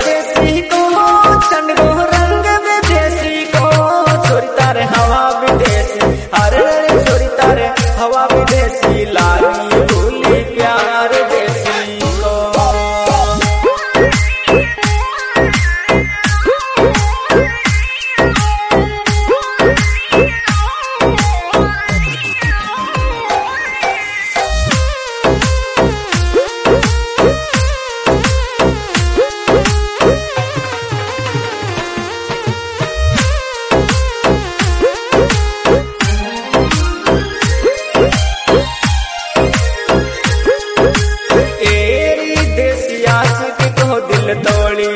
परदेसी को चंडो रंग विदेशी को छोरी तारे हवा विदेशी, अरे छोरी तारे हवा विदेशी लागी भूली प्यार देसी को। दिल तोड़ी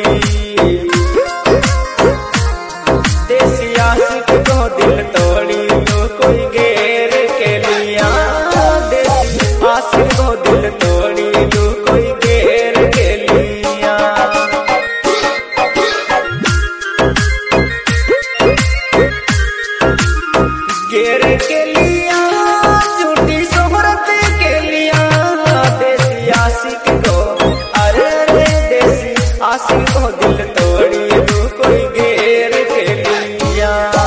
देसी आशिक को दिल तोड़ी तो कोई घेर के लिया, देसी आशिक को दिल तोड़ी तो कोई घेर के लिया। घेर के लिया झूठी शोहरत के लिया, देसी आशिक को आशिक को दिल तोड़ी तू कोई घेर के लिया।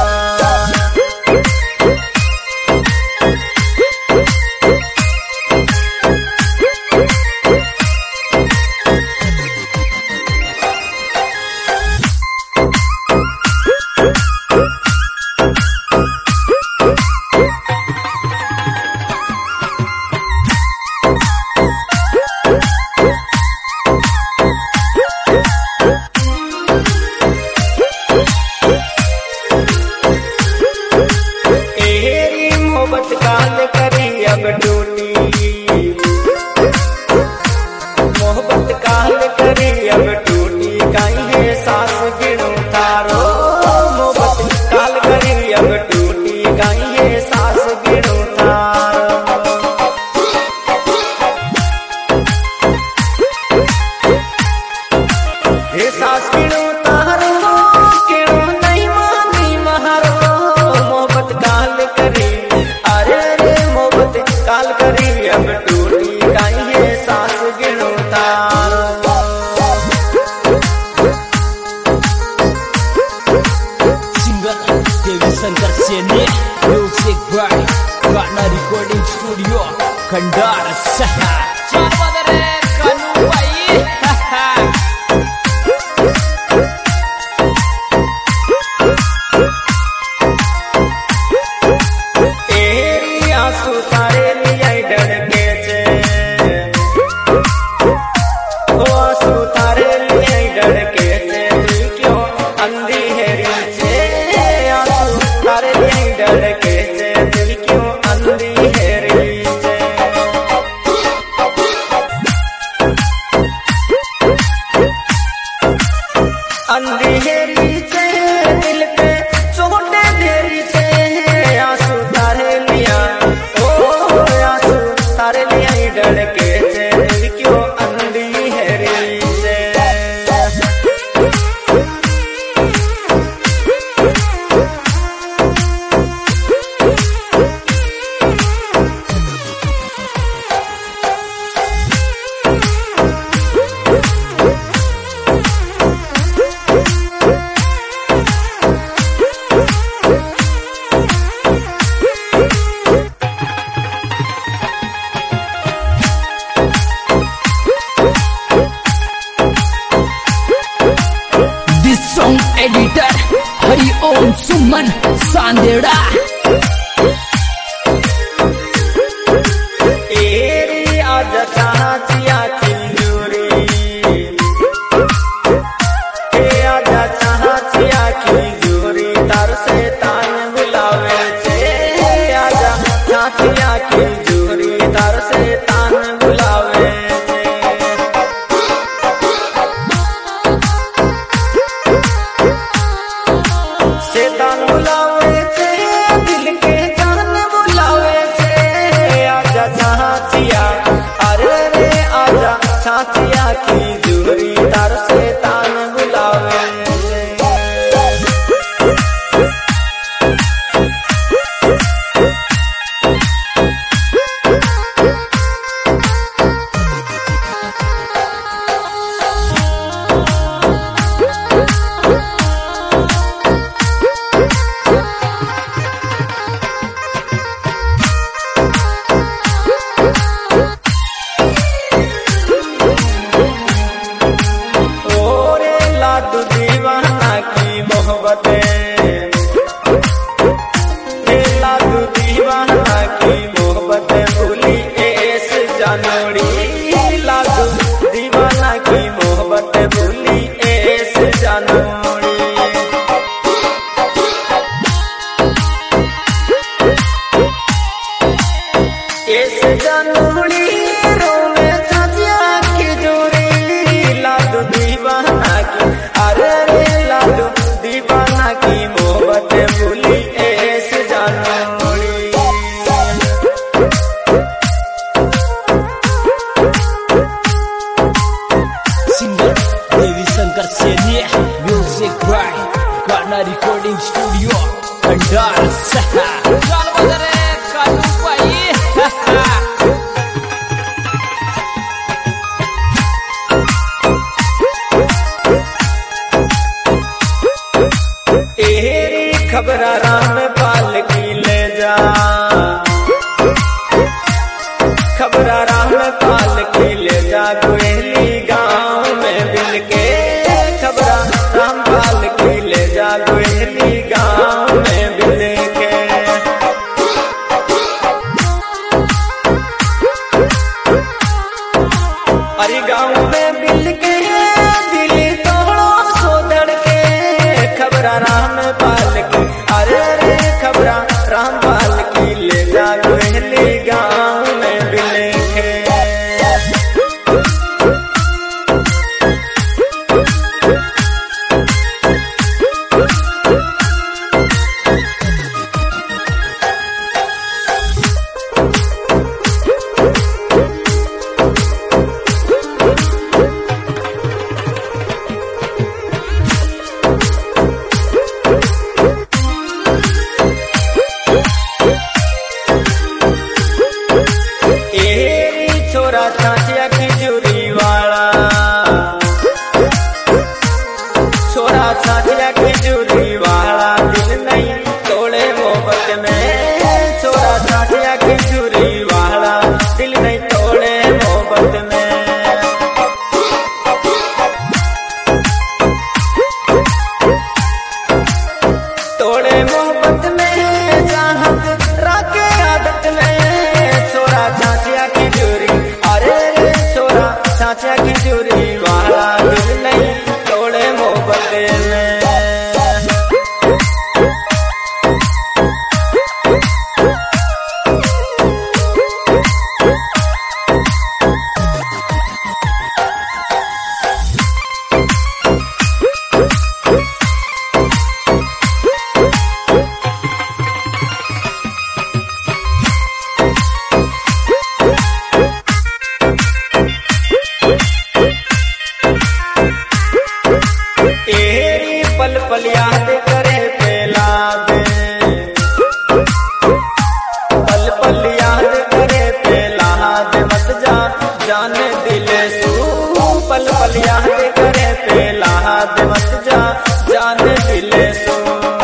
काल करी अब टूटी मोहब्बत काल करी अब टूटी, कहीं है सास गिणू तारो मोहब्बत काल करी अब टूटी, कहीं है सास गिणू तारो। हे सास गिणू तारो गिणू नहीं मानी महारो, मोहब्बत काल करी काल करी अब टूटी, कहीं है सास गिणू तारो। सिंगर देवी शंकर सेने म्यूजिक बाय गाना रिकॉर्डिंग स्टूडियो खंडार शहर। अंधेरी से दिल पे चोटे देरी से आंसू तारे लिया, ओ आंसू तारे लिया डर के से दिल क्यों अंधेरी से। एडिटर हरिओम सुमन सांदेड़ा। एरी आज चाचिया खिंजूरी, आज चाचिया खिंजूरी तार से तान बुलावे छे, आजा चाचिया खिंजूरी तार से तान बुलावे। सेतान बुलावे थे मोहब्बत लागू दीवाना की मोहब्बत भूली एस जानोड़ी लागू दीवाना की मोहब्बत भूली एस जानोड़ी एस जानोड़ी रोवे चाचिया की जोड़ी लागू दीवाना की अरे रे लागू दीवाना की मोहब्बत भूली एस जानोड़ी सिंगर देवी शंकर सेने म्यूजिक बाय गाना रिकॉर्डिंग स्टूडियो खंडार सहा चल बदरे कानू भाई एरी खबरा राम पाल की ले जा खबरा राम पाल की ले जा कोयली गांव में बिल के खबरा राम पाल की ले जा कोयली गांव में बिल के अरे गांव में बिल के दिल तोड़ो सो धड़के खबरा राम पाल की अरे रे खबरा राम पाल की ले जा कोयली गांव में बिल के चाचिया की चूरी वाला छोरा चाचिया की चूरी वाला दिल नहीं तोड़े मोहब्बत में छोरा चाचिया की चूरी वाला दिल नहीं तोड़े मोहब्बत में तोड़े मोहब्बत में चाहत राके आदत में छोरा चाचिया की चूरी चाचा की चूरी वाला दिल नहीं तोड़े मोहब्बत में पल पल याद करे पेला दे पल पल याद करे पेला दे मत जा जान दिल सू पल पल याद करे पेला दे मत जा जान दिल सू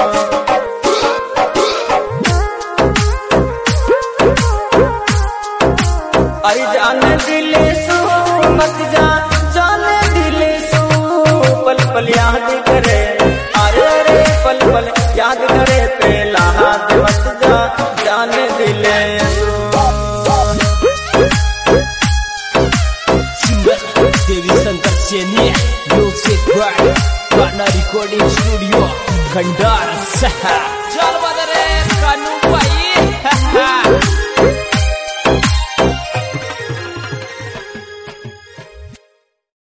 अरे जान दिल सू मत जा जान दिल सू पल पल याद करे पल पल याद करे पेला हाथ मत जा जान दिले सिंगर देवी शंकर सेने म्यूजिक बाय गाना रिकॉर्डिंग स्टूडियो खंडार सहा चल बदरे कानू भाई